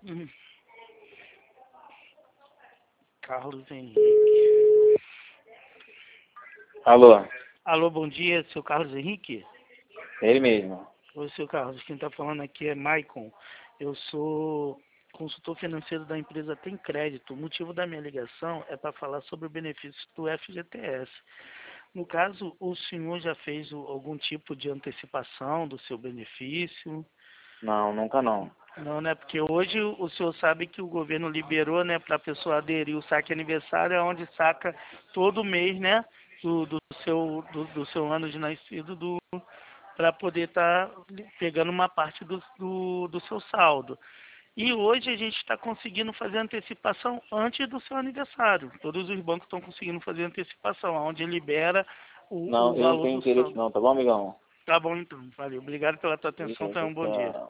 Hum. Carlos Henrique. Alô, Alô, bom dia, seu Carlos Henrique? ele mesmo. Oi, seu Carlos, quem está falando aqui é Maicon. Eu sou consultor financeiro da empresa Tem Crédito. O motivo da minha ligação é para falar sobre o benefício do FGTS. No caso, o senhor já fez algum tipo de antecipação do seu benefício? Não, nunca não. Não, né? Porque hoje o senhor sabe que o governo liberou, né, para a pessoa aderir o saque aniversário, é onde saca todo mês, né, do seu ano de nascido, para poder estar pegando uma parte do seu saldo. E hoje a gente está conseguindo fazer antecipação antes do seu aniversário. Todos os bancos estão conseguindo fazer antecipação, onde libera Não, o eu não valor tenho do interesse saldo. não, tá bom, amigão? Tá bom então, valeu. Obrigado pela tua atenção, tenha Beleza, um bom dia. tchau.